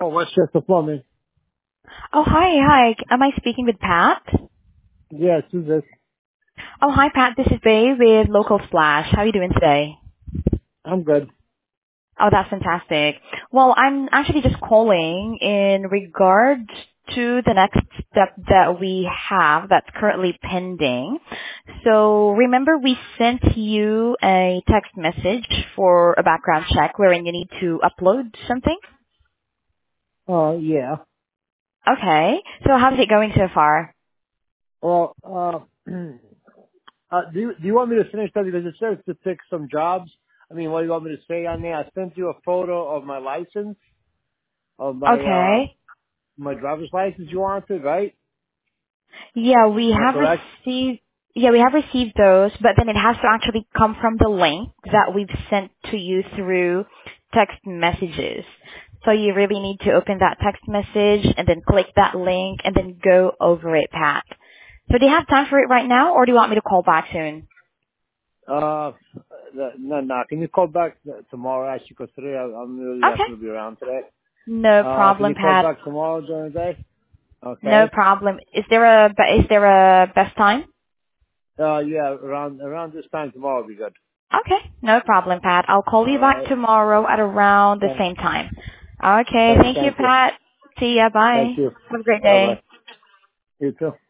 Oh, Westchester Plumbing. Oh, hi. Am I speaking with Pat? Yes, who's this? Oh, hi, Pat. This is Bay with Local Splash. How are you doing today? I'm good. Oh, that's fantastic. Well, I'm actually just calling in regards to the next step that we have that's currently pending. So remember we sent you a text message for a background check wherein you need to upload something? Yeah. Okay. So how's it going so far? Well, do you want me to finish that because it says to pick some jobs? I mean, what do you want me to say on there? I sent you a photo of my license, of Okay. my driver's license. You wanted, right? Yeah, we Am I have correct? received those, but then it has to actually come from the link that we've sent to you through text messages. So you really need to open that text message and then click that link and then go over it, Pat. So do you have time for it right now or do you want me to call back soon? Uh, no. Can you call back tomorrow? Actually, because today I'm really not Okay. going to be around today. No Can problem, you call Pat. back tomorrow during the day? No Okay. problem. Is there a best time? Yeah, around this time tomorrow will be good. Okay, no problem, Pat. I'll call you All back right. tomorrow at around the Thank same time. Okay, thank you, thank you. Pat. See ya. Thank Bye. you. Have a great Bye day. bye. You too.